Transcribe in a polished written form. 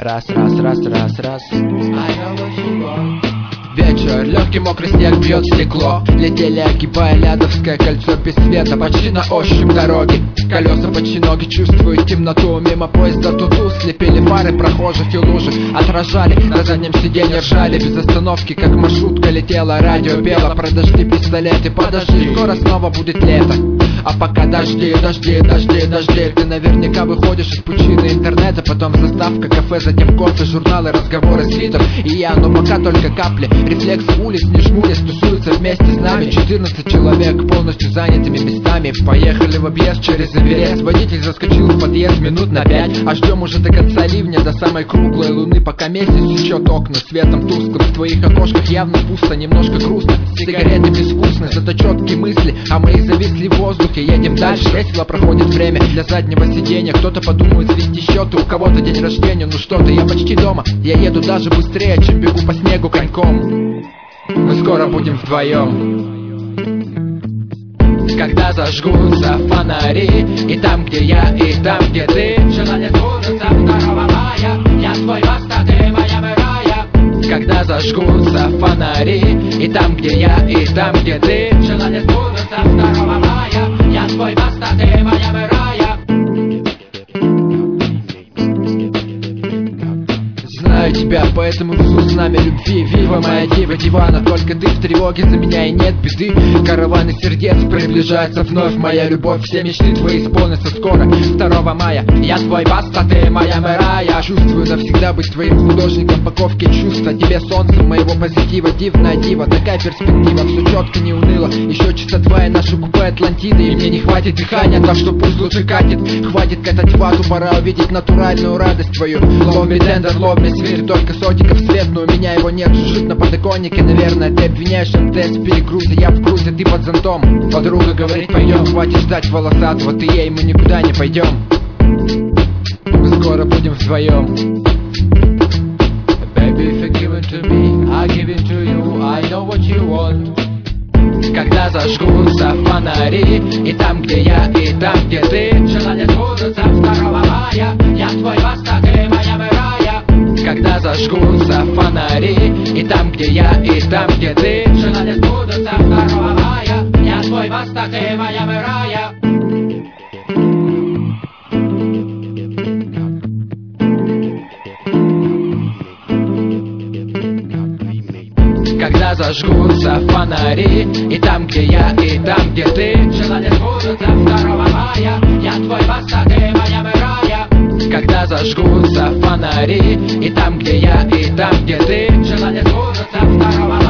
Раз, раз, раз, раз, раз. Вечер, легкий мокрый снег бьет в стекло. Летели, огибая Лядовское кольцо без света, почти на ощупь дороги. Колеса почти ноги чувствуют темноту. Мимо поезда туту слепили фары прохожих и лужи. Отражали, на заднем сиденье ржали. Без остановки, как маршрутка летела. Радио пело про дожди, пистолеты. Подожди, скоро снова будет лето. А пока дожди, дожди, дожди, дожди. Ты наверняка выходишь из пучины интернета. Потом заставка, кафе, затем кофе, журналы, разговоры с Витом и я, но пока только капли. Рефлексы улиц, не жмурясь, тусуются вместе с нами 14 человек, полностью занятыми местами. Поехали в объезд через Эверест. Водитель заскочил в подъезд минут на 5. А ждем уже до конца ливня, до самой круглой луны. Пока месяц сечет окна светом тусклым. В твоих окошках явно пусто, немножко грустно. Сигареты безвкусны, зато четкие мысли. А мои зависли в воздухе, едем дальше. Весело проходит время для заднего сиденья. Кто-то подумает свести счеты, у кого-то день рождения. Ну что ты, я почти дома. Я еду даже быстрее, чем бегу по снегу коньком. Мы скоро будем вдвоем. Когда зажгутся фонари, и там, где я, и там, где ты, желание сбудутся 2 мая. Я твой Баста, ты моя Мирая. Когда зажгутся фонари, и там, где я, и там, где ты, желание сбудутся 2 мая. Я твой Баста, ты моя Мирая. Знаю тебя, поэтому везу с нами любви. Вива, моя дива, дивана, только ты в тревоге за меня и нет беды. Караваны сердец приближаются вновь. Моя любовь, все мечты твои исполнятся скоро 2 мая. Я твой Баста, ты моя Мирая. Чувствую навсегда быть твоим художником паковки чувства. Тебе солнцем моего позитива, дивная дива. Такая перспектива, все четко, не уныло. Еще часа 2 и нашу купе Атлантиды. И мне не хватит дыхания, так что пусть лучше катит. Хватит катать вату, пора увидеть натуральную радость твою. Love me tender, love me sweet. Только сотиков свет, но у меня его нет. Жужжит на подоконнике, наверное. Ты обвиняешь МТС в перегрузе. Я в грузе, ты под зонтом. Подруга говорит, пойдем. Хватит ждать волосатого, ты ей, мы никуда не пойдем. Мы скоро будем вдвоем. Baby, if you're giving to me, I give it to you. I know what you want. Когда зажгутся фонари, и там, где я, и там, где ты, желание сбудутся 2 мая. Я твой Баста, ты моя Мирая. Когда зажгутся фонари, и там, где я, и там, где ты, желание сбудутся 2 мая. Я твой Баста, ты моя Мирая. Когда зажгутся фонари, и там, где я, и там, где ты, желание сбудутся 2 мая. Я твой Баста, ты моя Мирая. Когда зажгутся фонари, и там, где я, и там, где ты, желание сбудутся 2 мая.